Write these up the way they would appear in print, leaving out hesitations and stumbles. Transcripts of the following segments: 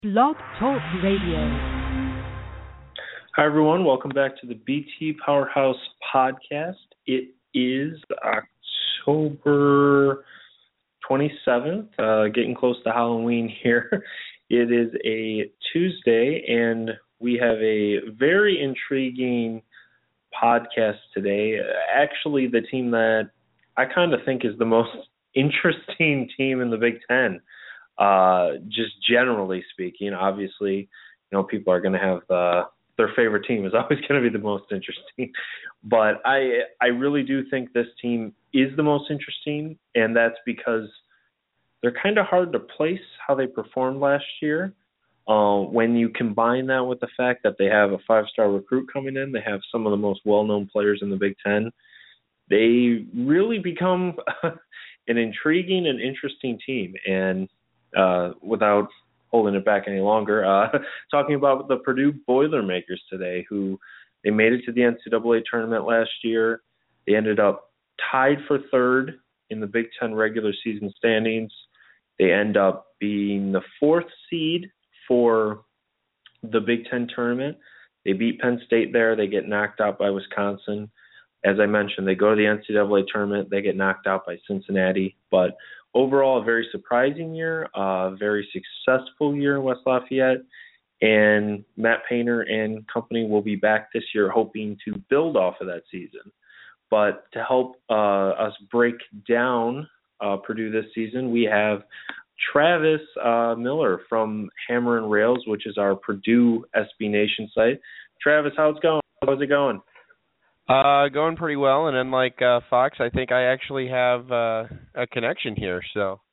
Blog Talk Radio. Hi, everyone. Welcome back to the BT Powerhouse podcast. It is October 27th, getting close to Halloween here. It is a Tuesday, and we have a very intriguing podcast today. Actually, the team that I kind of think is the most interesting team in the Big Ten. Just generally speaking, obviously, people are going to have their favorite team is always going to be the most interesting. But I really do think this team is the most interesting, and that's because they're kind of hard to place how they performed last year. When you combine that with the fact that they have a five-star recruit coming in, they have some of the most well-known players in the Big Ten, they really become an intriguing and interesting team. And without holding it back any longer, talking about the Purdue Boilermakers today, who they made it to the NCAA tournament last year. They ended up tied for third in the Big Ten regular season standings. They end up being the fourth seed for the Big Ten tournament. They beat Penn State there. They get knocked out by Wisconsin. As I mentioned, they go to the NCAA tournament. They get knocked out by Cincinnati. But overall, a very surprising year, a very successful year in West Lafayette. And Matt Painter and company will be back this year hoping to build off of that season. But to help us break down Purdue this season, we have Travis Miller from Hammer and Rails, which is our Purdue SB Nation site. Travis, how's it going? How's it going? Going pretty well, and unlike Fox, I think I actually have a connection here. So,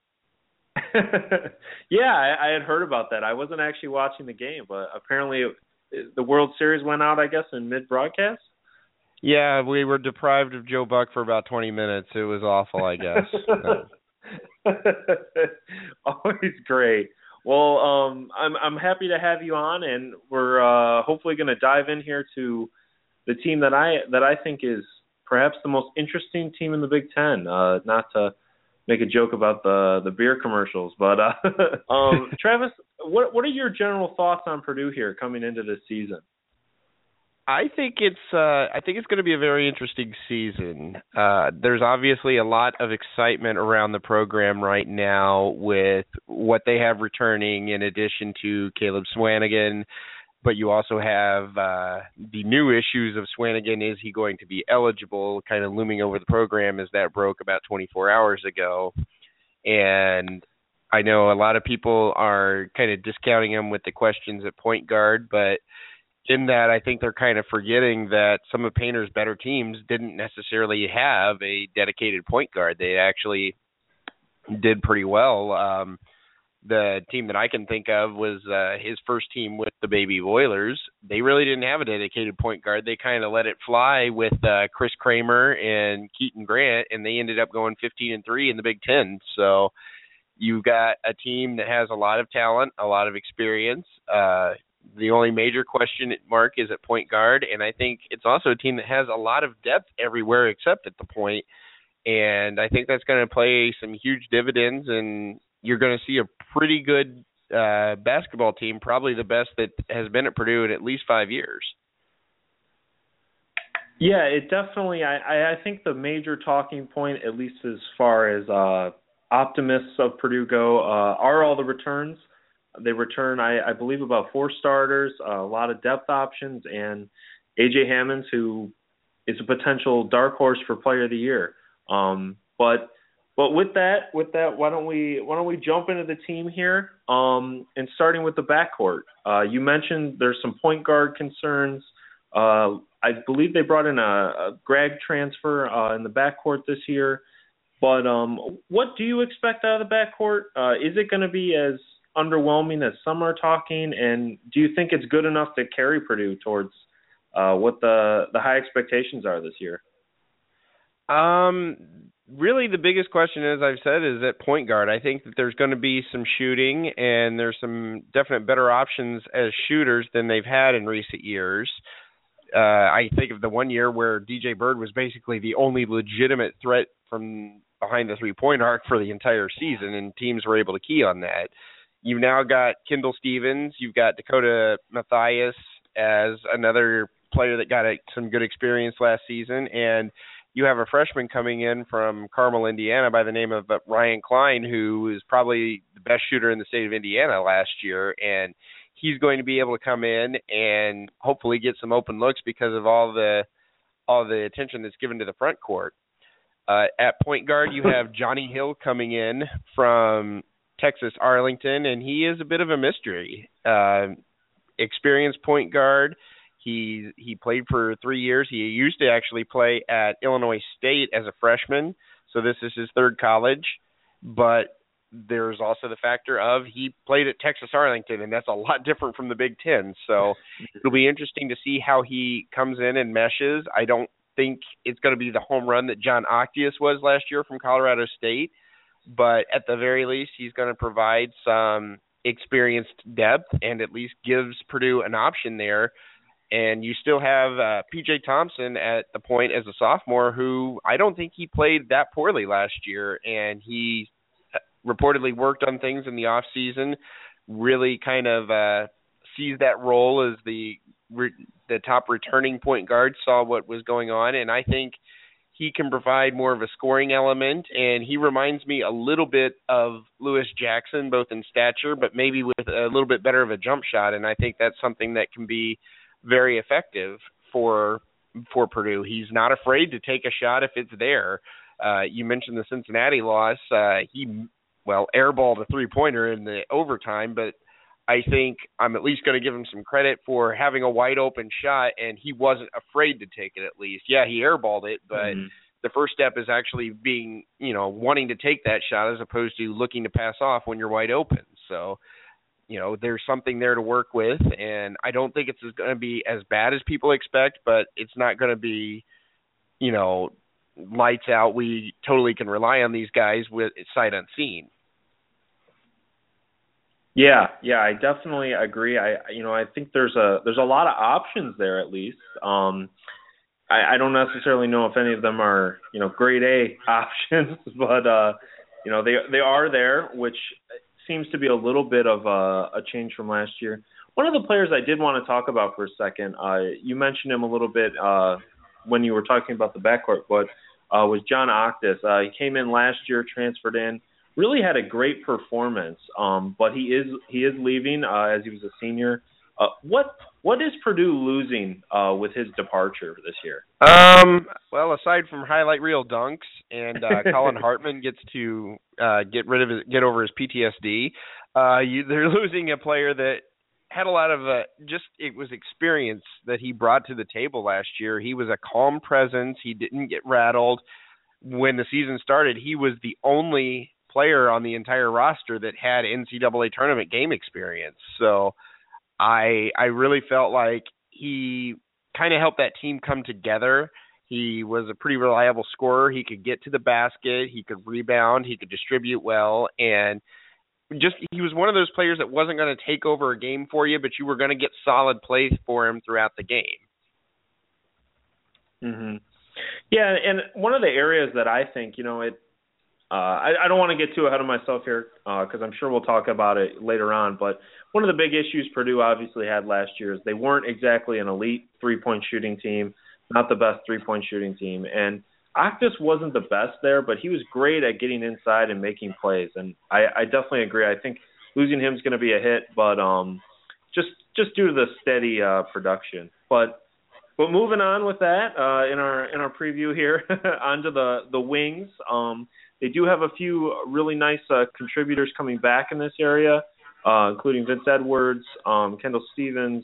yeah, I had heard about that. I wasn't actually watching the game, but apparently the World Series went out, I guess, in mid-broadcast? Yeah, we were deprived of Joe Buck for about 20 minutes. It was awful, I guess. Always great. Well, I'm happy to have you on, and we're hopefully going to dive in here to the team that I think is perhaps the most interesting team in the Big Ten. Not to make a joke about the beer commercials, but Travis, what are your general thoughts on Purdue here coming into this season? I think it's going to be a very interesting season. There's obviously a lot of excitement around the program right now with what they have returning, in addition to Caleb Swanigan. But you also have the new issues of Swanigan. Is he going to be eligible, kind of looming over the program as that broke about 24 hours ago. And I know a lot of people are kind of discounting him with the questions at point guard, but in that I think they're kind of forgetting that some of Painter's better teams didn't necessarily have a dedicated point guard. They actually did pretty well. The team that I can think of was his first team with the Baby Boilers. They really didn't have a dedicated point guard. They kind of let it fly with Chris Kramer and Keaton Grant, and they ended up going 15-3 in the Big Ten. So you've got a team that has a lot of talent, a lot of experience. The only major question mark is at point guard, and I think it's also a team that has a lot of depth everywhere except at the point. And I think that's going to play some huge dividends, and you're going to see a pretty good basketball team, probably the best that has been at Purdue in at least 5 years. Yeah, it definitely, I think the major talking point, at least as far as optimists of Purdue go, are all the returns. They return, I believe, about 4 starters, a lot of depth options, and A.J. Hammons, who is a potential dark horse for Player of the Year. But with that, why don't we jump into the team here? And starting with the backcourt, you mentioned there's some point guard concerns. I believe they brought in a grad transfer in the backcourt this year. But what do you expect out of the backcourt? Is it going to be as underwhelming as some are talking? And do you think it's good enough to carry Purdue towards what the high expectations are this year? Really, the biggest question, as I've said, is at point guard. I think that there's going to be some shooting, and there's some definite better options as shooters than they've had in recent years. I think of the one year where DJ Bird was basically the only legitimate threat from behind the three-point arc for the entire season, and teams were able to key on that. you've now got Kendall Stevens, you've got Dakota Mathias as another player that got some good experience last season, and you have a freshman coming in from Carmel, Indiana by the name of Ryan Klein, who is probably the best shooter in the state of Indiana last year, and he's going to be able to come in and hopefully get some open looks because of all the attention that's given to the front court. At point guard, you have Johnny Hill coming in from Texas Arlington, and he is a bit of a mystery. Experienced point guard. He played for 3 years. He used to actually play at Illinois State as a freshman, so this is his third college. But there's also the factor of he played at Texas Arlington, and that's a lot different from the Big Ten. So it'll be interesting to see how he comes in and meshes. I don't think it's going to be the home run that John Octius was last year from Colorado State, but at the very least, he's going to provide some experienced depth and at least gives Purdue an option there. And you still have P.J. Thompson at the point as a sophomore, who I don't think he played that poorly last year, and he reportedly worked on things in the off season, really kind of sees that role as the top returning point guard, saw what was going on, and I think he can provide more of a scoring element, and he reminds me a little bit of Lewis Jackson, both in stature, but maybe with a little bit better of a jump shot, and I think that's something that can be very effective for Purdue. He's not afraid to take a shot if it's there. You mentioned the Cincinnati loss. He airballed a three-pointer in the overtime, but I think I'm at least going to give him some credit for having a wide-open shot, and he wasn't afraid to take it at least. Yeah, he airballed it, but the first step is actually being, wanting to take that shot as opposed to looking to pass off when you're wide open. So, there's something there to work with, and I don't think it's going to be as bad as people expect, but it's not going to be, lights out. We totally can rely on these guys with sight unseen. Yeah, I definitely agree. I think there's a lot of options there at least. I don't necessarily know if any of them are, grade A options, but they are there, which seems to be a little bit of a change from last year. One of the players I did want to talk about for a second, you mentioned him a little bit when you were talking about the backcourt, but was John Octis. He came in last year, transferred in, really had a great performance, but he is leaving as he was a senior. What is Purdue losing with his departure this year? Well, aside from highlight reel dunks and Colin Hartman gets to get over his PTSD, they're losing a player that had a lot of it was experience that he brought to the table last year. He was a calm presence. He didn't get rattled. When the season started, he was the only player on the entire roster that had NCAA tournament game experience. So I really felt like he kind of helped that team come together. He was a pretty reliable scorer. He could get to the basket. He could rebound. He could distribute well. And he was one of those players that wasn't going to take over a game for you, but you were going to get solid plays for him throughout the game. Mm-hmm. Yeah, and one of the areas that I think, I don't want to get too ahead of myself here because I'm sure we'll talk about it later on, but one of the big issues Purdue obviously had last year is they weren't exactly an elite three-point shooting team, not the best three-point shooting team. And Octis wasn't the best there, but he was great at getting inside and making plays. And I definitely agree. I think losing him is going to be a hit, but just due to the steady production. But moving on with that, in our preview here, onto the wings. They do have a few really nice contributors coming back in this area, including Vince Edwards, Kendall Stevens,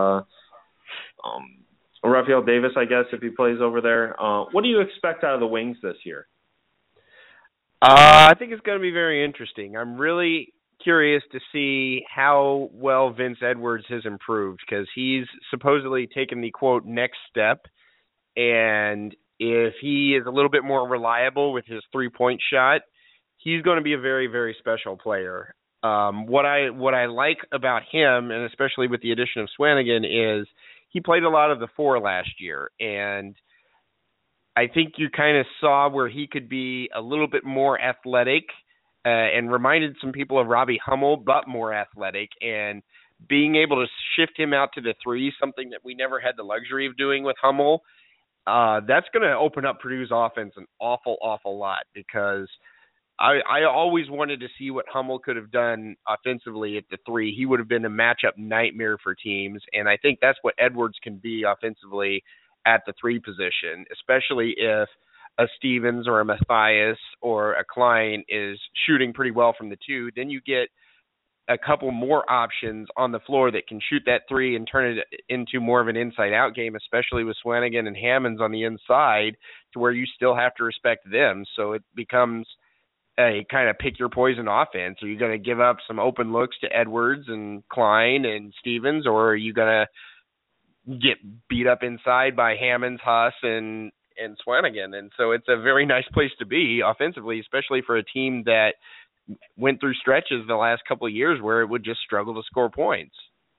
Raphael Davis, I guess, if he plays over there. What do you expect out of the wings this year? I think it's going to be very interesting. I'm really curious to see how well Vince Edwards has improved because he's supposedly taken the, quote, next step. And if he is a little bit more reliable with his three-point shot, he's going to be a very, very special player. What I like about him, and especially with the addition of Swanigan, is he played a lot of the four last year, and I think you kind of saw where he could be a little bit more athletic and reminded some people of Robbie Hummel, but more athletic, and being able to shift him out to the 3, something that we never had the luxury of doing with Hummel, that's going to open up Purdue's offense an awful, awful lot, because I always wanted to see what Hummel could have done offensively at the 3. He would have been a matchup nightmare for teams, and I think that's what Edwards can be offensively at the 3 position, especially if a Stevens or a Matthias or a Klein is shooting pretty well from the 2. Then you get a couple more options on the floor that can shoot that 3 and turn it into more of an inside-out game, especially with Swanigan and Hammonds on the inside, to where you still have to respect them. So it becomes a kind of pick your poison offense. Are you going to give up some open looks to Edwards and Klein and Stevens, or are you going to get beat up inside by Hammonds, Huss, and Swanigan? And so it's a very nice place to be offensively, especially for a team that went through stretches the last couple of years where it would just struggle to score points.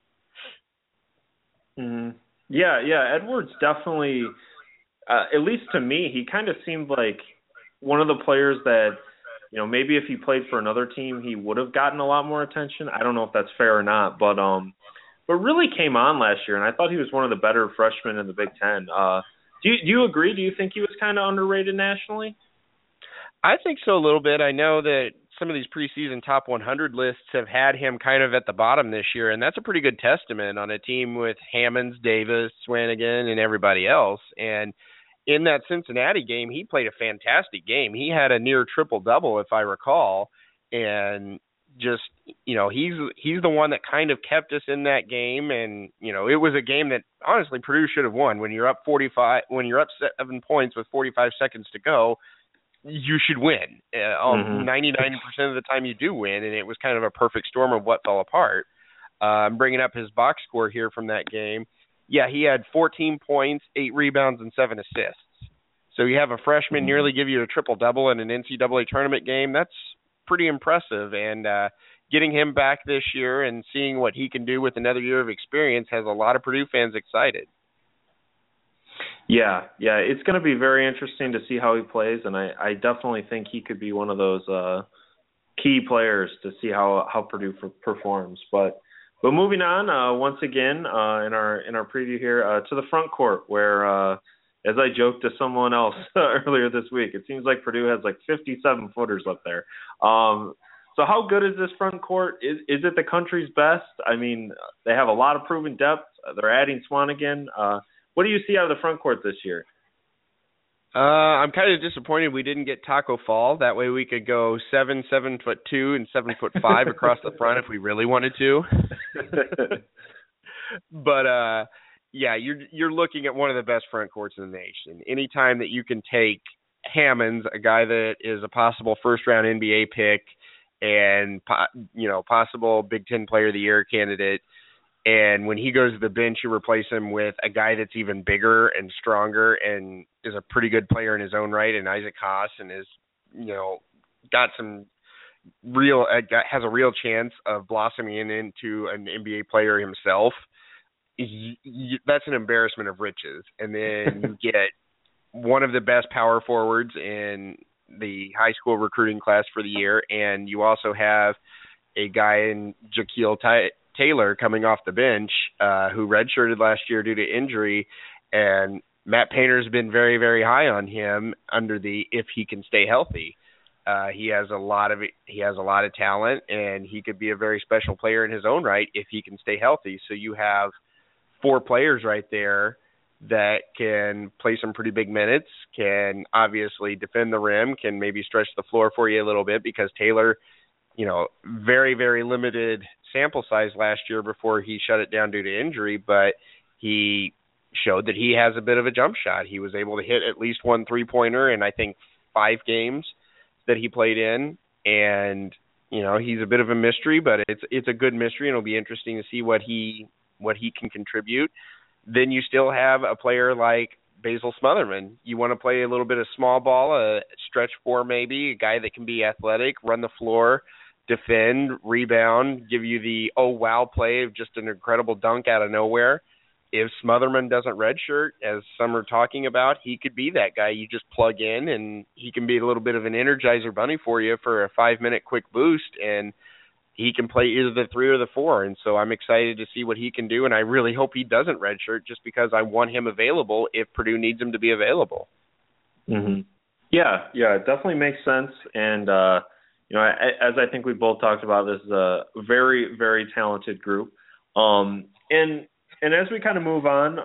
Mm-hmm. Yeah. Edwards definitely, at least to me, he kind of seemed like one of the players that, maybe if he played for another team, he would have gotten a lot more attention. I don't know if that's fair or not, but really came on last year, and I thought he was one of the better freshmen in the Big Ten. Do you agree? Do you think he was kind of underrated nationally? I think so a little bit. I know that some of these preseason top 100 lists have had him kind of at the bottom this year, and that's a pretty good testament on a team with Hammonds, Davis, Swanigan, and everybody else. And in that Cincinnati game, he played a fantastic game. He had a near triple-double, if I recall, and just, he's the one that kind of kept us in that game. And, it was a game that honestly Purdue should have won. When you're up 7 points with 45 seconds to go, you should win. 99% of the time you do win, and it was kind of a perfect storm of what fell apart. I'm bringing up his box score here from that game. Yeah, he had 14 points, 8 rebounds, and 7 assists. So you have a freshman nearly give you a triple-double in an NCAA tournament game. That's pretty impressive. And getting him back this year and seeing what he can do with another year of experience has a lot of Purdue fans excited. Yeah, it's going to be very interesting to see how he plays, and I definitely think he could be one of those key players to see how Purdue performs. But moving on, once again in our preview here to the front court, where as I joked to someone else earlier this week, it seems like Purdue has like 57 footers up there. So how good is this front court? Is it the country's best? I mean, they have a lot of proven depth. They're adding Swanigan. What do you see out of the front court this year? I'm kind of disappointed we didn't get Taco Fall. That way we could go 7'2" and 7'5" across the front if we really wanted to. But yeah, you're looking at one of the best front courts in the nation. Anytime that you can take Hammonds, a guy that is a possible first-round NBA pick and possible Big Ten Player of the Year candidate, and when he goes to the bench, you replace him with a guy that's even bigger and stronger and is a pretty good player in his own right, and Isaac Haas, and is, got some has a real chance of blossoming into an NBA player himself. That's an embarrassment of riches. And then you get one of the best power forwards in the high school recruiting class for the year, and you also have a guy in Jaquil Taylor coming off the bench who redshirted last year due to injury, and Matt Painter's been very, very high on him under the if he can stay healthy. He has a lot of talent, and he could be a very special player in his own right if he can stay healthy. So you have 4 players right there that can play some pretty big minutes, can obviously defend the rim, can maybe stretch the floor for you a little bit, because Taylor, very, very limited sample size last year before he shut it down due to injury, but he showed that he has a bit of a jump shot. He was able to hit at least one 3-pointer in, I think, 5 games that he played in, and he's a bit of a mystery, but it's a good mystery, and it'll be interesting to see what he can contribute. Then you still have a player like Basil Smotherman. You want to play a little bit of small ball, a stretch 4 maybe, a guy that can be athletic, run the floor, defend, rebound, give you the oh wow play of just an incredible dunk out of nowhere. if Smotherman doesn't redshirt, as some are talking about, he could be that guy you just plug in, and he can be a little bit of an Energizer bunny for you for a 5-minute quick boost, and he can play either the 3 or the 4. And so I'm excited to see what he can do, and I really hope he doesn't redshirt just because I want him available if Purdue needs him to be available. Mm-hmm. Yeah, it definitely makes sense. And, as I think we both talked about, this is a very, very talented group. And as we kind of move on,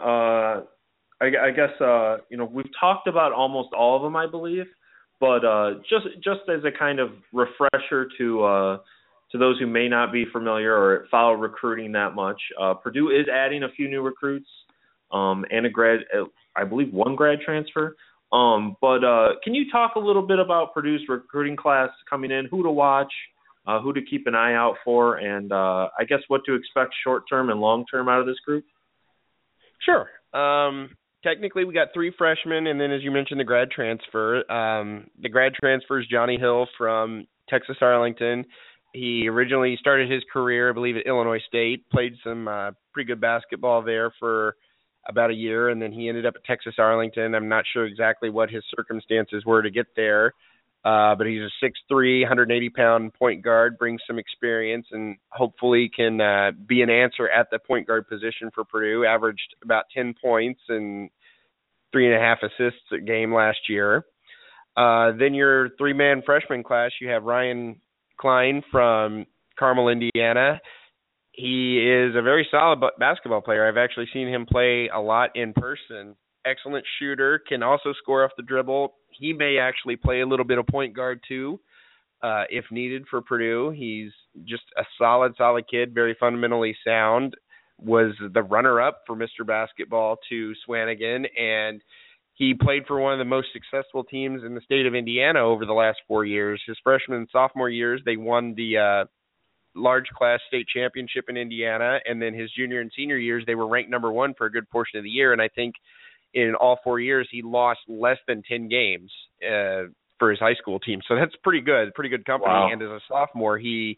I guess we've talked about almost all of them, I believe, but just as a kind of refresher to those who may not be familiar or follow recruiting that much, Purdue is adding a few new recruits and I believe one grad transfer. But can you talk a little bit about Purdue's recruiting class coming in, who to watch, who to keep an eye out for, and I guess what to expect short-term and long-term out of this group? Sure. Technically, we got 3 freshmen, and then, as you mentioned, the grad transfer. The grad transfer is Johnny Hill from Texas Arlington. He originally started his career, I believe, at Illinois State, played some pretty good basketball there for about a year, and then he ended up at Texas Arlington. I'm not sure exactly what his circumstances were to get there. But he's a 6'3", 180-pound point guard, brings some experience, and hopefully can be an answer at the point guard position for Purdue. Averaged about 10 points and 3.5 assists a game last year. Then your 3-man freshman class, you have Ryan Klein from Carmel, Indiana. He is a very solid basketball player. I've actually seen him play a lot in person. Excellent shooter, can also score off the dribble. He may actually play a little bit of point guard too, if needed for Purdue. He's just a solid kid, very fundamentally sound. Was the runner-up for Mr. Basketball to Swanigan, and he played for one of the most successful teams in the state of Indiana over the last 4 years. His freshman and sophomore years, they won the large class state championship in Indiana, and then his junior and senior years, they were ranked number 1 for a good portion of the year, and I think in all 4 years, he lost less than 10 games for his high school team. So that's pretty good company. Wow. And as a sophomore,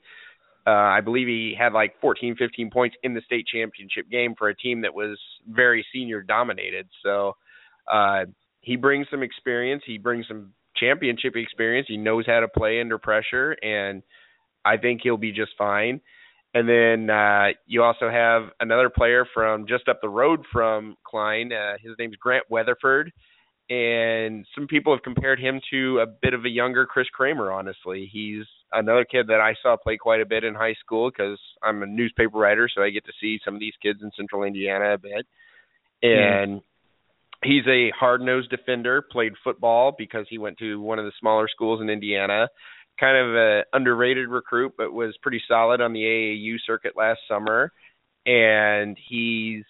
I believe he had like 14, 15 points in the state championship game for a team that was very senior dominated. So he brings some experience. He brings some championship experience. He knows how to play under pressure, and I think he'll be just fine. And then you also have another player from just up the road from Klein. His name's Grant Weatherford. And some people have compared him to a bit of a younger Chris Kramer, honestly. He's another kid that I saw play quite a bit in high school because I'm a newspaper writer, so I get to see some of these kids in Central Indiana a bit. And he's a hard-nosed defender, played football because he went to one of the smaller schools in Indiana. Kind of an underrated recruit, but was pretty solid on the AAU circuit last summer. And he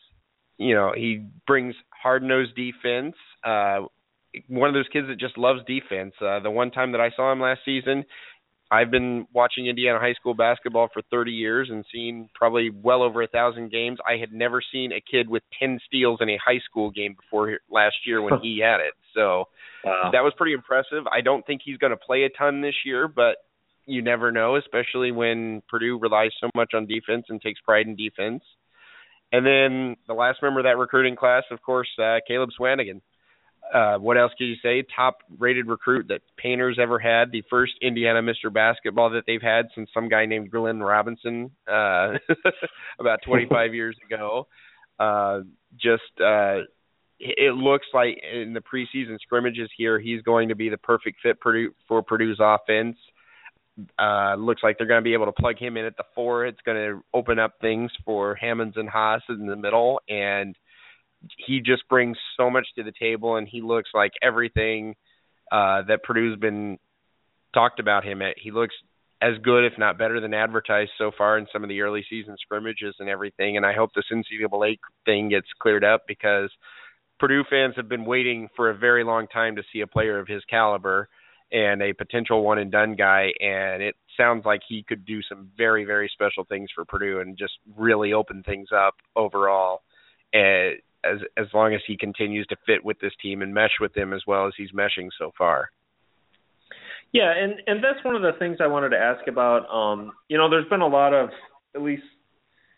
brings hard-nosed defense. One of those kids that just loves defense. The one time that I saw him last season, I've been watching Indiana high school basketball for 30 years and seen probably well over 1,000 games. I had never seen a kid with 10 steals in a high school game before last year when he had it. So that was pretty impressive. I don't think he's going to play a ton this year, but you never know, especially when Purdue relies so much on defense and takes pride in defense. And then the last member of that recruiting class, of course, Caleb Swanigan. What else can you say? Top-rated recruit that Painter's ever had, the first Indiana Mr. Basketball that they've had since some guy named Glenn Robinson about 25 years ago. It looks like in the preseason scrimmages here, he's going to be the perfect fit for Purdue's offense. Looks like they're going to be able to plug him in at the 4. It's going to open up things for Hammonds and Haas in the middle, and he just brings so much to the table, and he looks like everything that Purdue's been talked about him at. He looks as good, if not better, than advertised so far in some of the early season scrimmages and everything, and I hope this NCAA thing gets cleared up because Purdue fans have been waiting for a very long time to see a player of his caliber and a potential one-and-done guy, and it sounds like he could do some very, very special things for Purdue and just really open things up overall, as long as he continues to fit with this team and mesh with them as well as he's meshing so far. Yeah, and that's one of the things I wanted to ask about. There's been a lot of, at least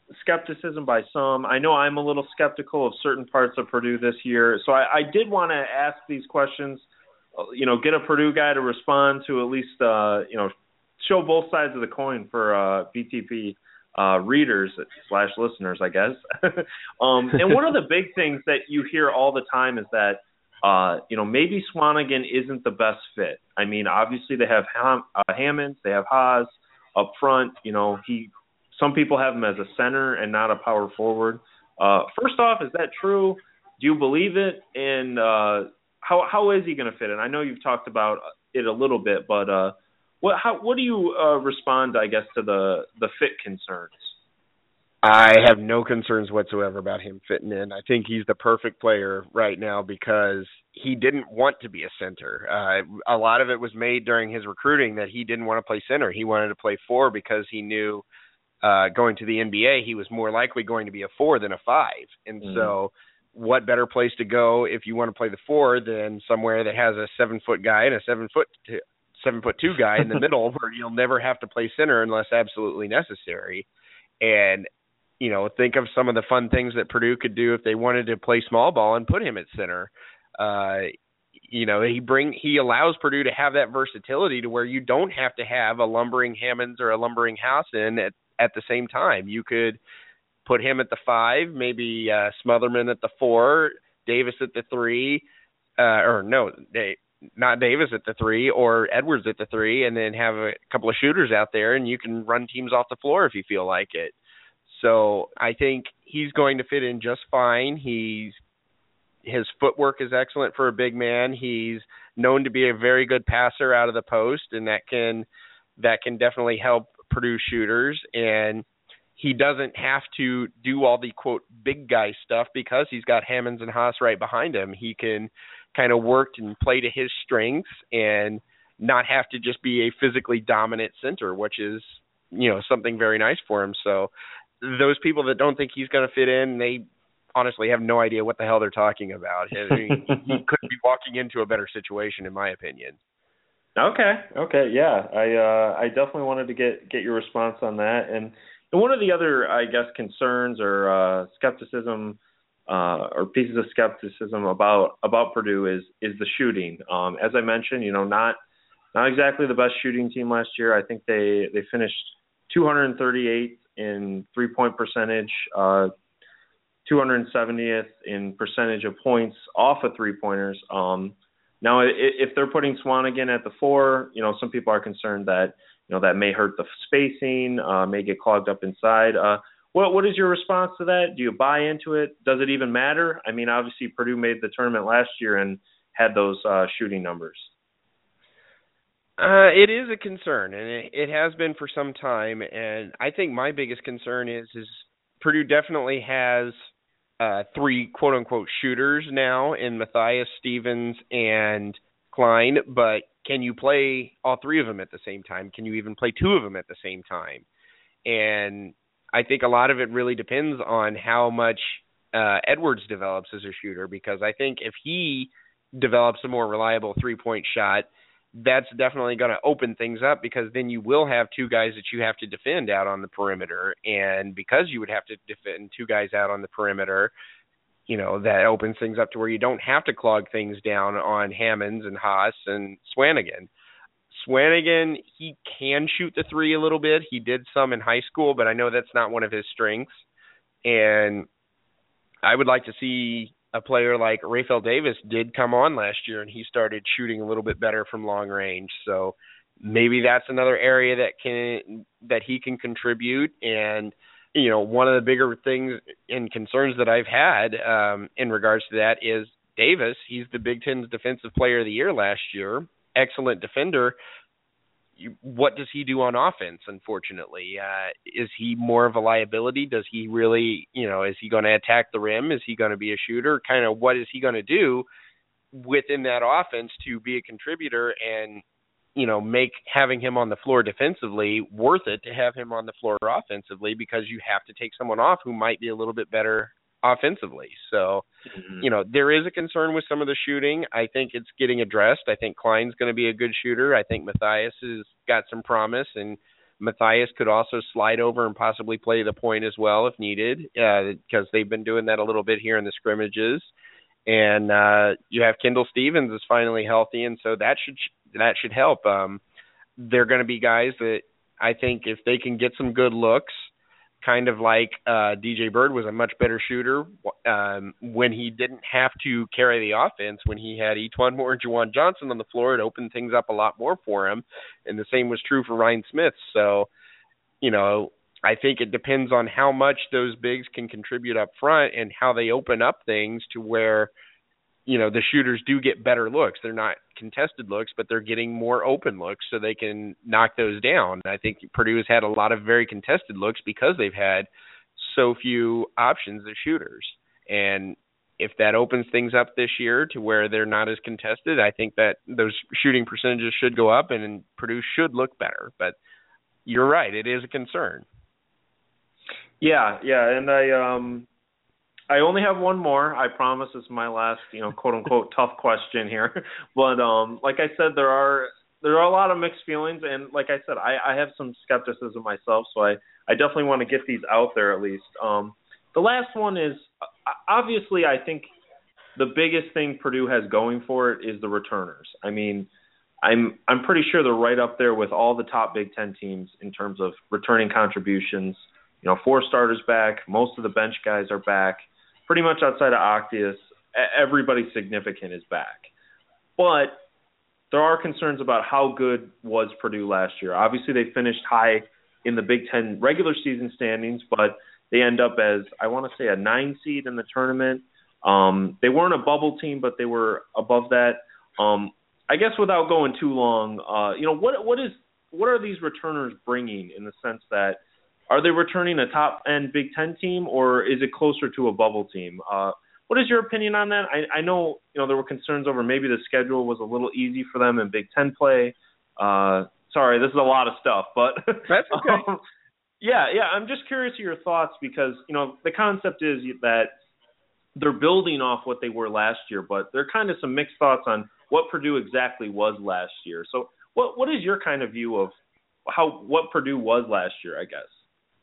skepticism by some. I know I'm a little skeptical of certain parts of Purdue this year. So I did want to ask these questions, get a Purdue guy to respond to at least, show both sides of the coin for BTP readers / listeners, I guess. And one of the big things that you hear all the time is that, maybe Swanigan isn't the best fit. I mean, obviously they have Hammonds, they have Haas up front. Some people have him as a center and not a power forward. First off, is that true? Do you believe it? And how is he going to fit in? I know you've talked about it a little bit, but what do you respond, I guess, to the fit concerns? I have no concerns whatsoever about him fitting in. I think he's the perfect player right now because he didn't want to be a center. A lot of it was made during his recruiting that he didn't want to play center. He wanted to play 4 because he knew going to the NBA he was more likely going to be a 4 than a 5. And so what better place to go if you want to play the 4 than somewhere that has a 7-foot guy and a 7'2" guy in the middle where you'll never have to play center unless absolutely necessary. And think of some of the fun things that Purdue could do if they wanted to play small ball and put him at center. He allows Purdue to have that versatility to where you don't have to have a lumbering Hammonds or a lumbering Haas in at the same time. You could put him at the 5, maybe Smotherman at the 4, Davis at the 3, not Davis at the 3 or Edwards at the 3, and then have a couple of shooters out there, and you can run teams off the floor if you feel like it. So I think he's going to fit in just fine. His footwork is excellent for a big man. He's known to be a very good passer out of the post, and that can definitely help Purdue shooters. And he doesn't have to do all the, quote, big guy stuff because he's got Hammonds and Haas right behind him. He can kind of work and play to his strengths and not have to just be a physically dominant center, which is, something very nice for him. So those people that don't think he's going to fit in, they honestly have no idea what the hell they're talking about. I mean, he couldn't be walking into a better situation, in my opinion. Okay, yeah. I definitely wanted to get your response on that. And one of the other, I guess, concerns or skepticism or pieces of skepticism about Purdue is the shooting. As I mentioned, not exactly the best shooting team last year. I think they finished 238th in 3-point percentage, 270th in percentage of points off of 3-pointers. Now, if they're putting Swanigan at the 4, some people are concerned that that may hurt the spacing, may get clogged up inside. What is your response to that? Do you buy into it? Does it even matter? I mean, obviously Purdue made the tournament last year and had those shooting numbers. It is a concern, and it has been for some time. And I think my biggest concern is Purdue definitely has 3 quote-unquote shooters now in Matthias, Stevens, and Klein, but can you play all 3 of them at the same time? Can you even play 2 of them at the same time? And I think a lot of it really depends on how much Edwards develops as a shooter, because I think if he develops a more reliable 3-point shot, that's definitely going to open things up, because then you will have 2 guys that you have to defend out on the perimeter. And because you would have to defend 2 guys out on the perimeter, that opens things up to where you don't have to clog things down on Hammonds and Haas and Swanigan. Swanigan, he can shoot the 3 a little bit. He did some in high school, but I know that's not one of his strengths. And I would like to see a player like Raphael Davis did come on last year, and he started shooting a little bit better from long range. So maybe that's another area that he can contribute. And one of the bigger things and concerns that I've had in regards to that is Davis. He's the Big Ten's Defensive Player of the Year last year. Excellent defender. What does he do on offense, unfortunately? Is he more of a liability? Does he really, is he going to attack the rim? Is he going to be a shooter? Kind of what is he going to do within that offense to be a contributor and, make having him on the floor defensively worth it to have him on the floor offensively, because you have to take someone off who might be a little bit better offensively. So, there is a concern with some of the shooting. I think it's getting addressed. I think Klein's going to be a good shooter. I think Matthias has got some promise, and Matthias could also slide over and possibly play the point as well if needed, because they've been doing that a little bit here in the scrimmages. And you have Kendall Stevens is finally healthy, and so that should help. They're going to be guys that I think if they can get some good looks, kind of like DJ Bird was a much better shooter when he didn't have to carry the offense. When he had E'Twaun Moore and Juwan Johnson on the floor, it opened things up a lot more for him. And the same was true for Ryan Smith. So, I think it depends on how much those bigs can contribute up front and how they open up things to where, the shooters do get better looks. They're not contested looks, but they're getting more open looks so they can knock those down. I think Purdue has had a lot of very contested looks because they've had so few options as shooters. And if that opens things up this year to where they're not as contested, I think that those shooting percentages should go up and Purdue should look better. But you're right, it is a concern. Yeah, and I only have one more. I promise this is my last, quote unquote tough question here. But like I said, there are a lot of mixed feelings, and like I said, I have some skepticism myself, so I definitely want to get these out there at least. The last one is obviously I think the biggest thing Purdue has going for it is the returners. I mean, I'm pretty sure they're right up there with all the top Big Ten teams in terms of returning contributions. 4 starters back, most of the bench guys are back. Pretty much outside of Octius, everybody significant is back. But there are concerns about how good was Purdue last year. Obviously, they finished high in the Big Ten regular season standings, but they end up as, I want to say, a 9 seed in the tournament. They weren't a bubble team, but they were above that. I guess without going too long, what are these returners bringing in the sense that, are they returning a top-end Big Ten team, or is it closer to a bubble team? What is your opinion on that? I know there were concerns over maybe the schedule was a little easy for them in Big Ten play. Sorry, this is a lot of stuff, but that's okay. Yeah. I'm just curious of your thoughts because the concept is that they're building off what they were last year, but there are kind of some mixed thoughts on what Purdue exactly was last year. So, what is your kind of view of what Purdue was last year? I guess.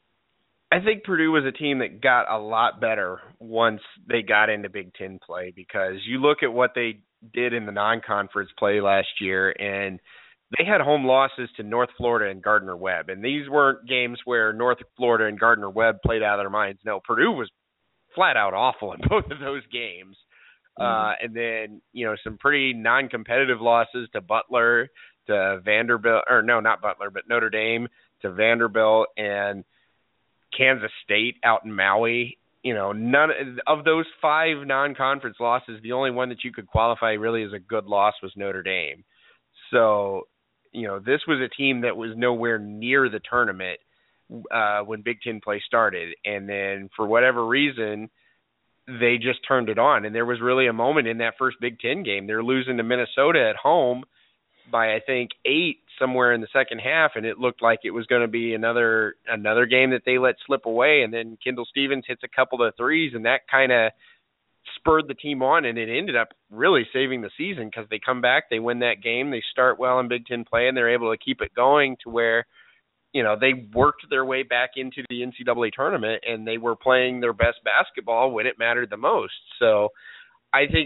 I think Purdue was a team that got a lot better once they got into Big Ten play because you look at what they did in the non-conference play last year, and they had home losses to North Florida and Gardner-Webb. And these weren't games where North Florida and Gardner-Webb played out of their minds. No, Purdue was flat out awful in both of those games. And then, some pretty non-competitive losses to Butler, to Vanderbilt, or no, not Butler, but Notre Dame, to Vanderbilt, and Kansas State out in Maui. None of those 5 non-conference losses, the only one that you could qualify really as a good loss was Notre Dame. So, this was a team that was nowhere near the tournament when Big Ten play started. And then for whatever reason, they just turned it on. And there was really a moment in that first Big Ten game. They're losing to Minnesota at home by, I think, 8 somewhere in the second half, and it looked like it was going to be another game that they let slip away, and then Kendall Stevens hits a couple of threes, and that kind of spurred the team on, and it ended up really saving the season because they come back, they win that game, they start well in Big Ten play, and they're able to keep it going to where, they worked their way back into the NCAA tournament, and they were playing their best basketball when it mattered the most. So I think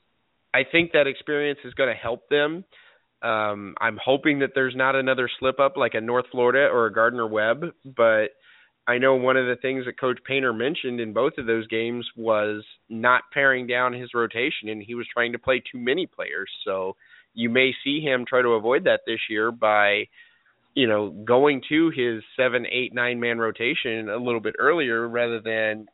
that experience is going to help them. I'm hoping that there's not another slip up like a North Florida or a Gardner-Webb, but I know one of the things that Coach Painter mentioned in both of those games was not paring down his rotation, and he was trying to play too many players. So you may see him try to avoid that this year by, going to his 7, 8, 9-man rotation a little bit earlier rather than,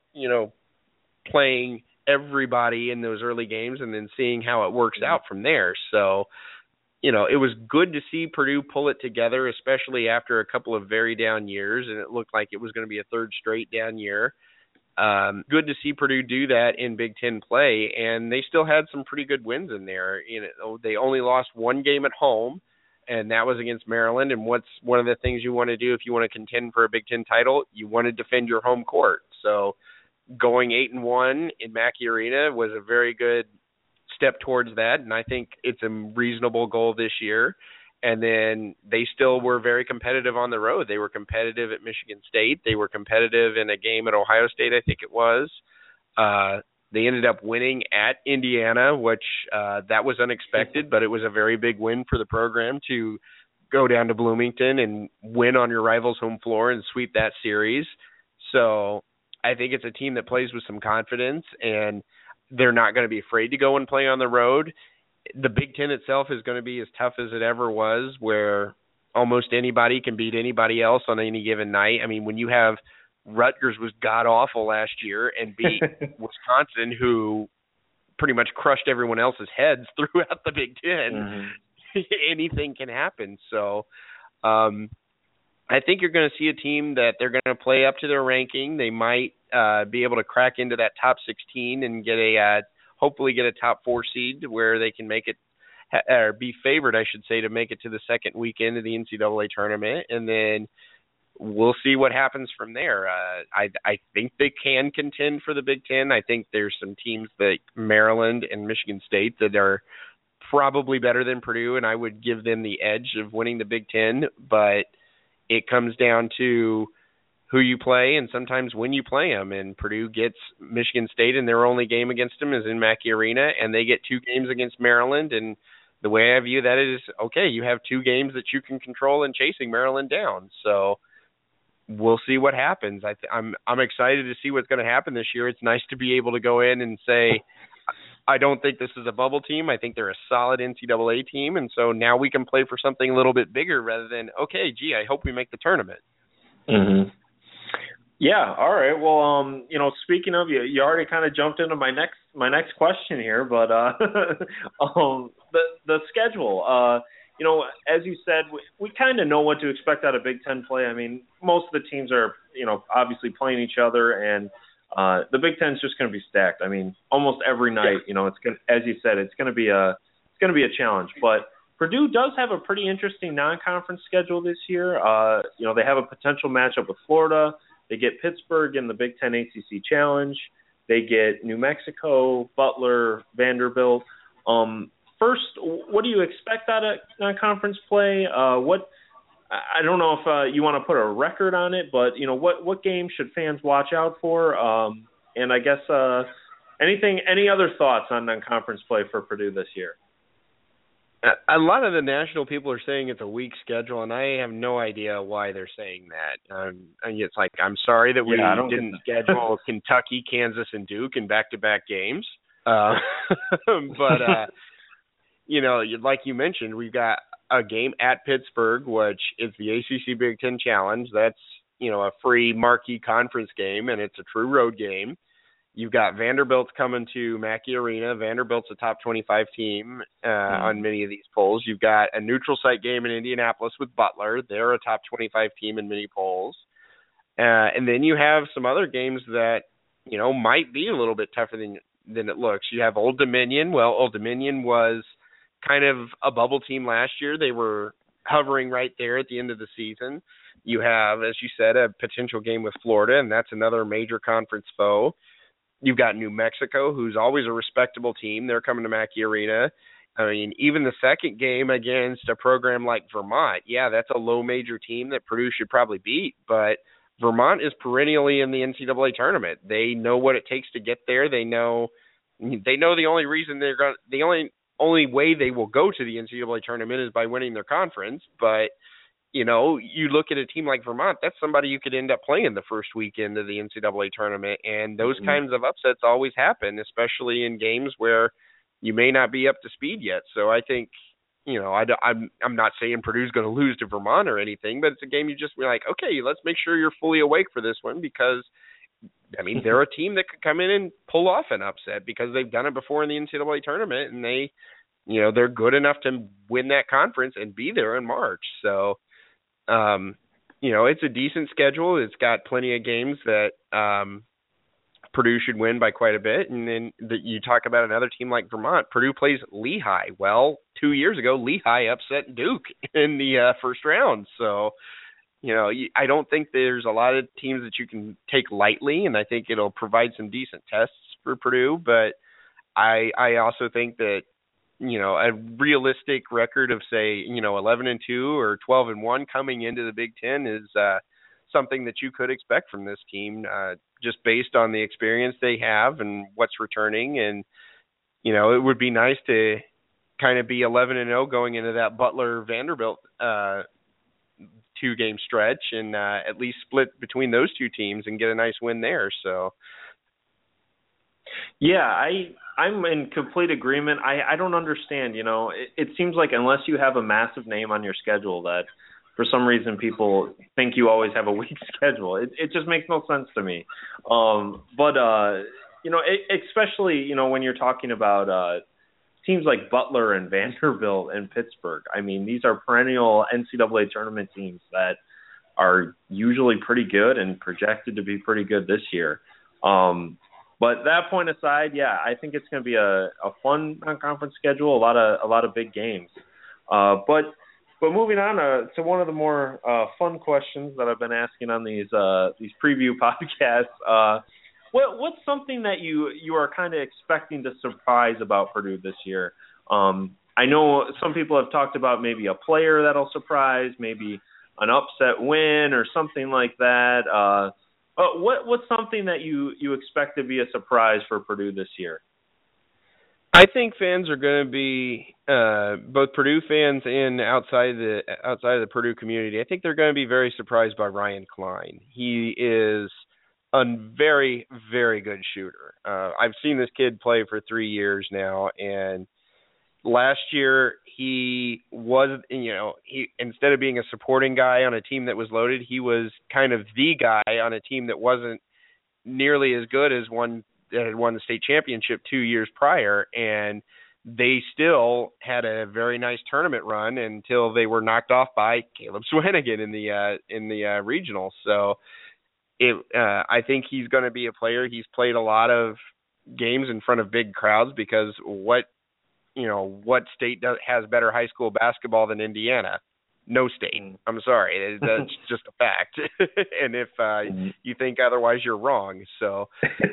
playing everybody in those early games and then seeing how it works out from there. So, it was good to see Purdue pull it together, especially after a couple of very down years, and it looked like it was going to be a third straight down year. Good to see Purdue do that in Big Ten play, and they still had some pretty good wins in there. They only lost 1 game at home, and that was against Maryland. And what's one of the things you want to do if you want to contend for a Big Ten title? You want to defend your home court. So going 8-1 in Mackey Arena was a very good step towards that, and I think it's a reasonable goal this year. And then they still were very competitive on the road. They were competitive at Michigan State. They were competitive in a game at Ohio State, I think it was. They ended up winning at Indiana, which that was unexpected, but it was a very big win for the program to go down to Bloomington and win on your rival's home floor and sweep that series. So I think it's a team that plays with some confidence, and they're not going to be afraid to go and play on the road. The Big Ten itself is going to be as tough as it ever was, where almost anybody can beat anybody else on any given night. I mean, when you have Rutgers was god-awful last year and beat Wisconsin, who pretty much crushed everyone else's heads throughout the Big Ten, anything can happen. So I think you're going to see a team that they're going to play up to their ranking. They might be able to crack into that top 16 and get hopefully get a top 4 seed where they can make it, or be favored, I should say, to make it to the second weekend of the NCAA tournament. And then we'll see what happens from there. I think they can contend for the Big Ten. I think there's some teams like Maryland and Michigan State that are probably better than Purdue, and I would give them the edge of winning the Big Ten. But it comes down to who you play and sometimes when you play them. And Purdue gets Michigan State, and their only game against them is in Mackey Arena, and they get 2 games against Maryland. And the way I view that is, okay, you have 2 games that you can control in chasing Maryland down. So we'll see what happens. I'm excited to see what's going to happen this year. It's nice to be able to go in and say, I don't think this is a bubble team. I think they're a solid NCAA team, and so now we can play for something a little bit bigger rather than, okay, gee, I hope we make the tournament. Mm-hmm. Yeah, all right. Well, speaking of, you already kind of jumped into my next question here, but the schedule. As you said, we kind of know what to expect out of Big Ten play. I mean, most of the teams are, obviously playing each other, and the Big Ten is just going to be stacked. I mean, almost every night, it's going, as you said, it's going to be a challenge. But Purdue does have a pretty interesting non-conference schedule this year. They have a potential matchup with Florida. They get Pittsburgh in the Big Ten ACC Challenge. They get New Mexico, Butler, Vanderbilt. First, what do you expect out of non-conference play? I don't know if you want to put a record on it, but what games should fans watch out for? And I guess any other thoughts on non-conference play for Purdue this year? A lot of the national people are saying it's a weak schedule, and I have no idea why they're saying that. And it's like, I'm sorry that we didn't schedule Kentucky, Kansas, and Duke in back-to-back games. But like you mentioned, we've got a game at Pittsburgh, which is the ACC Big Ten Challenge. That's, a free marquee conference game, and it's a true road game. You've got Vanderbilt coming to Mackey Arena. Vanderbilt's a top 25 team on many of these polls. You've got a neutral site game in Indianapolis with Butler. They're a top 25 team in many polls. And then you have some other games that, might be a little bit tougher than it looks. You have Old Dominion. Well, Old Dominion was kind of a bubble team last year. They were hovering right there at the end of the season. You have, as you said, a potential game with Florida, and that's another major conference foe. You've got New Mexico, who's always a respectable team. They're coming to Mackey Arena. I mean, even the second game against a program like Vermont, that's a low major team that Purdue should probably beat, but Vermont is perennially in the NCAA tournament. They know what it takes to get there. They know the only reason the only way they will go to the NCAA tournament is by winning their conference. But, you look at a team like Vermont, that's somebody you could end up playing the first weekend of the NCAA tournament. And those kinds of upsets always happen, especially in games where you may not be up to speed yet. So I think, I'm not saying Purdue's going to lose to Vermont or anything, but it's a game you just be like, okay, let's make sure you're fully awake for this one, because I mean, they're a team that could come in and pull off an upset because they've done it before in the NCAA tournament, and they're good enough to win that conference and be there in March. So, it's a decent schedule. It's got plenty of games that Purdue should win by quite a bit. And then you talk about another team like Vermont. Purdue plays Lehigh. Well, 2 years ago, Lehigh upset Duke in the first round. So, I don't think there's a lot of teams that you can take lightly, and I think it'll provide some decent tests for Purdue. But I also think that, a realistic record of say 11-2 or 12-1 coming into the Big Ten is something that you could expect from this team, just based on the experience they have and what's returning. And it would be nice to kind of be 11-0 going into that Butler Vanderbilt 2-game stretch and at least split between those two teams and get a nice win there. So yeah, I'm in complete agreement. I don't understand, it seems like unless you have a massive name on your schedule that for some reason people think you always have a weak schedule. It just makes no sense to me. But especially, when you're talking about teams like Butler and Vanderbilt and Pittsburgh. I mean, these are perennial NCAA tournament teams that are usually pretty good and projected to be pretty good this year. But that point aside, yeah, I think it's going to be a fun non-conference schedule, a lot of big games. But moving on to one of the more fun questions that I've been asking on these preview podcasts, what's something that you are kind of expecting to surprise about Purdue this year? I know some people have talked about maybe a player that'll surprise, maybe an upset win or something like that. What's something that you expect to be a surprise for Purdue this year? I think fans are going to be both Purdue fans and outside of the Purdue community. I think they're going to be very surprised by Ryan Klein. He is a very, very good shooter. I've seen this kid play for 3 years now, and last year he was, he instead of being a supporting guy on a team that was loaded, he was kind of the guy on a team that wasn't nearly as good as one that had won the state championship 2 years prior, and they still had a very nice tournament run until they were knocked off by Caleb Swanigan in the regional. So I think he's going to be a player. He's played a lot of games in front of big crowds because what state has better high school basketball than Indiana? No state. I'm sorry. That's just a fact. And if you think otherwise, you're wrong. So,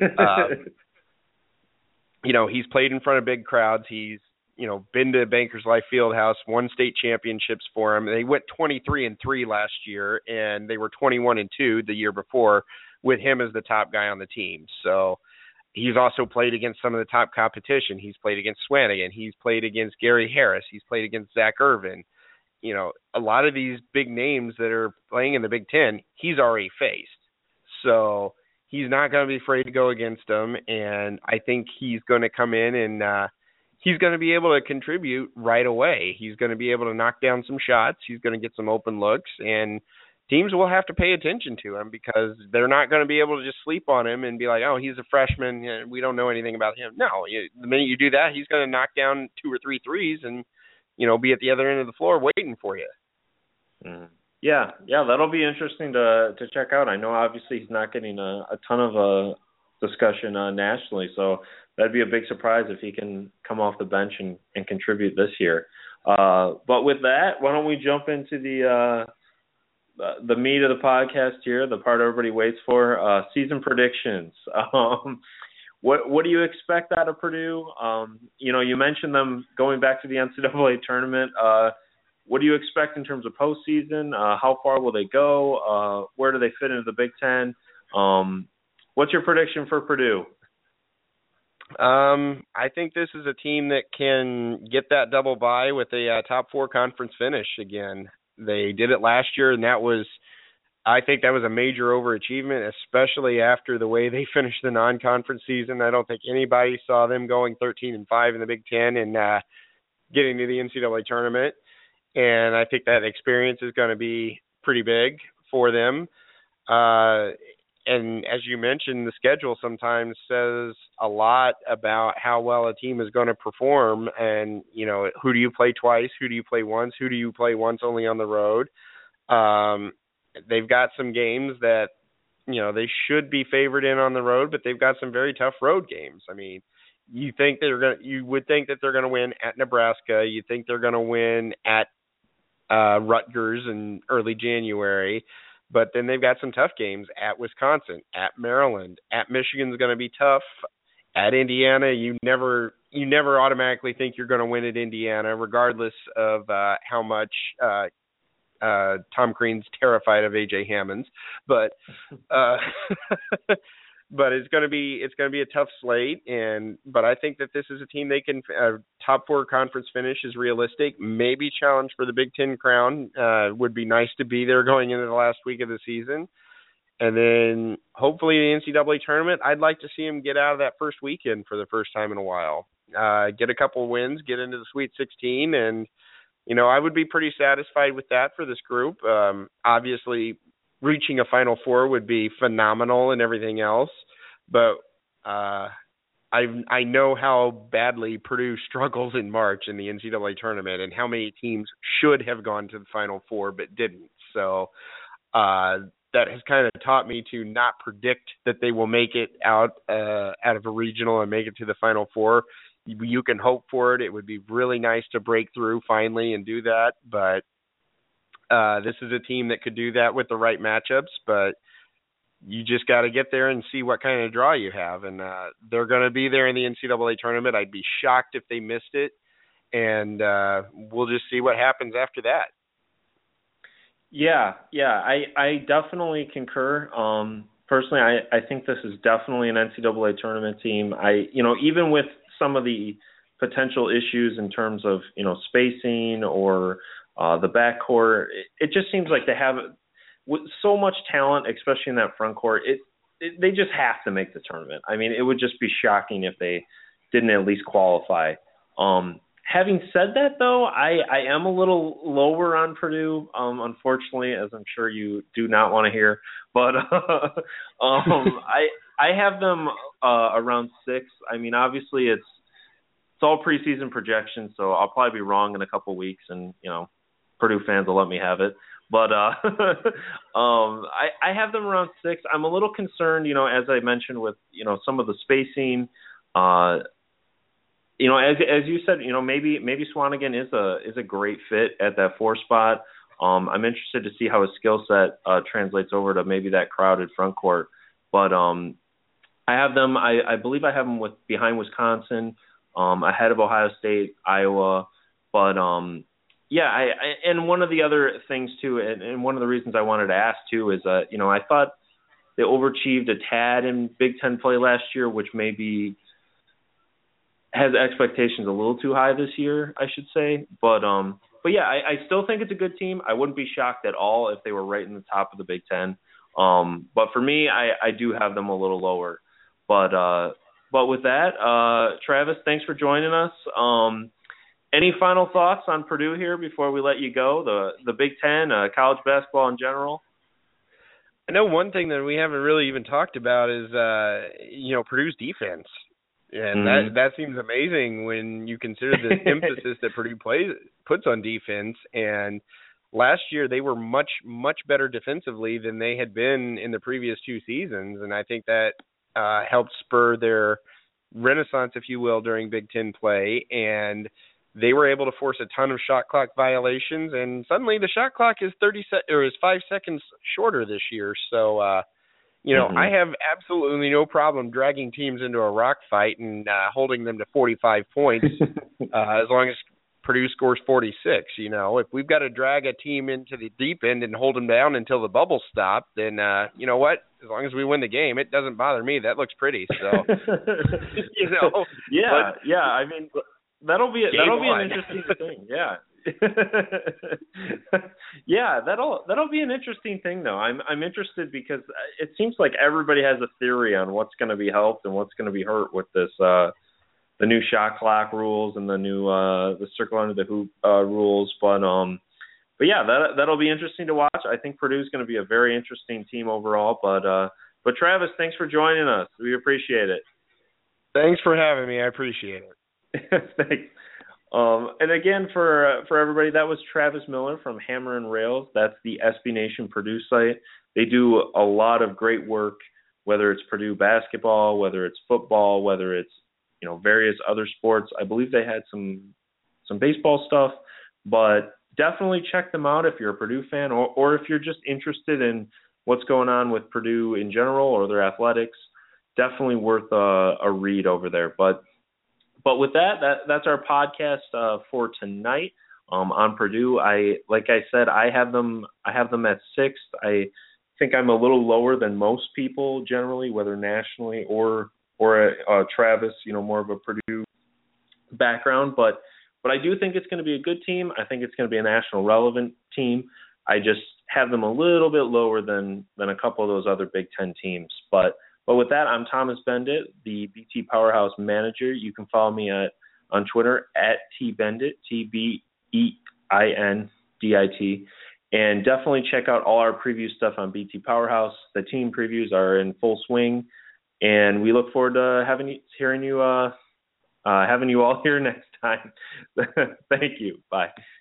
he's played in front of big crowds. He's, been to Bankers Life Fieldhouse, won state championships for him. They went 23-3 last year, and they were 21-2 the year before with him as the top guy on the team. So he's also played against some of the top competition. He's played against Swanigan. He's played against Gary Harris. He's played against Zach Irvin. A lot of these big names that are playing in the Big Ten, he's already faced. So he's not going to be afraid to go against them, and I think he's going to come in and he's going to be able to contribute right away. He's going to be able to knock down some shots. He's going to get some open looks, and teams will have to pay attention to him because they're not going to be able to just sleep on him and be like, oh, he's a freshman, and we don't know anything about him. No, the minute you do that, he's going to knock down 2 or 3 threes and be at the other end of the floor waiting for you. Yeah, that'll be interesting to check out. I know obviously he's not getting a ton of discussion nationally, so that'd be a big surprise if he can come off the bench and contribute this year. But with that, why don't we jump into the meat of the podcast here, the part everybody waits for, season predictions. What do you expect out of Purdue? You mentioned them going back to the NCAA tournament. What do you expect in terms of postseason? How far will they go? Where do they fit into the Big Ten? What's your prediction for Purdue? I think this is a team that can get that double bye with a top 4 conference finish again. They did it last year, and I think that was a major overachievement, especially after the way they finished the non-conference season. I don't think anybody saw them going 13-5 in the Big Ten and getting to the NCAA tournament. And I think that experience is going to be pretty big for them. And as you mentioned, the schedule sometimes says a lot about how well a team is going to perform. And, who do you play twice? Who do you play once? Who do you play once only on the road? They've got some games that, they should be favored in on the road, but they've got some very tough road games. I mean, you would think that they're going to win at Nebraska. You think they're going to win at Rutgers in early January. But then they've got some tough games at Wisconsin, at Maryland, at Michigan's going to be tough, at Indiana, you never automatically think you're going to win at Indiana, regardless of how much Tom Crean's terrified of A.J. Hammonds. But but it's going to be a tough slate, but I think that this is a team they can top 4 conference finish is realistic. Maybe challenge for the Big Ten crown would be nice to be there going into the last week of the season, and then hopefully the NCAA tournament. I'd like to see them get out of that first weekend for the first time in a while, get a couple wins, get into the Sweet 16, and I would be pretty satisfied with that for this group. Obviously, reaching a Final Four would be phenomenal and everything else, but I know how badly Purdue struggles in March in the NCAA tournament and how many teams should have gone to the Final Four but didn't. So that has kind of taught me to not predict that they will make it out of a regional and make it to the Final Four. You can hope for it. It would be really nice to break through finally and do that, but this is a team that could do that with the right matchups, but you just got to get there and see what kind of draw you have. And they're going to be there in the NCAA tournament. I'd be shocked if they missed it, and we'll just see what happens after that. Yeah, I definitely concur. Personally, I think this is definitely an NCAA tournament team. Even with some of the potential issues in terms of, spacing or the backcourt, it just seems like they have with so much talent, especially in that front court. They just have to make the tournament. I mean, it would just be shocking if they didn't at least qualify. Having said that, though, I am a little lower on Purdue, unfortunately, as I'm sure you do not want to hear. But I have them around 6. I mean, obviously it's all preseason projections, so I'll probably be wrong in a couple weeks, and Purdue fans will let me have it. But I have them around 6. I'm a little concerned, as I mentioned, with some of the spacing. As you said, maybe Swanigan is a great fit at that 4 spot. I'm interested to see how his skill set translates over to maybe that crowded front court. But I have them. I believe I have them behind Wisconsin, ahead of Ohio State, Iowa. But and one of the other things too, and one of the reasons I wanted to ask too is I thought they overachieved a tad in Big Ten play last year, which maybe has expectations a little too high this year, I should say. But yeah, I still think it's a good team. I wouldn't be shocked at all if they were right in the top of the Big Ten. But for me, I do have them a little lower. But with that, Travis, thanks for joining us. Any final thoughts on Purdue here before we let you go? The Big Ten, college basketball in general. I know one thing that we haven't really even talked about is Purdue's defense. And that seems amazing when you consider the emphasis that Purdue puts on defense. And last year they were much, much better defensively than they had been in the previous 2 seasons. And I think that helped spur their renaissance, if you will, during Big Ten play. And they were able to force a ton of shot clock violations. And suddenly the shot clock is 5 seconds shorter this year. So, I have absolutely no problem dragging teams into a rock fight and holding them to 45 points as long as Purdue scores 46. If we've got to drag a team into the deep end and hold them down until the bubbles stop, then you know what? As long as we win the game, it doesn't bother me. That looks pretty. So, Yeah. I mean, that'll be an interesting thing. Yeah. Yeah, that'll be an interesting thing though. I'm interested because it seems like everybody has a theory on what's going to be helped and what's going to be hurt with this the new shot clock rules and the new the circle under the hoop rules. But yeah, that'll be interesting to watch. I think Purdue's going to be a very interesting team overall. But Travis, thanks for joining us. We appreciate it. Thanks for having me. I appreciate it. Thanks. And again, for everybody, that was Travis Miller from Hammer and Rails. That's the SB Nation Purdue site. They do a lot of great work, whether it's Purdue basketball, whether it's football, whether it's various other sports. I believe they had some baseball stuff, but definitely check them out if you're a Purdue fan or if you're just interested in what's going on with Purdue in general or their athletics. definitely worth a read over there. But with that's our podcast for tonight. On Purdue, like I said, I have them at 6th. I think I'm a little lower than most people generally, whether nationally or Travis, more of a Purdue background. But I do think it's going to be a good team. I think it's going to be a national relevant team. I just have them a little bit lower than a couple of those other Big Ten teams. But with that, I'm Thomas Bendit, the BT Powerhouse manager. You can follow me on Twitter at tbendit, TBEINDIT. And definitely check out all our preview stuff on BT Powerhouse. The team previews are in full swing, and we look forward to having you all here next time. Thank you. Bye.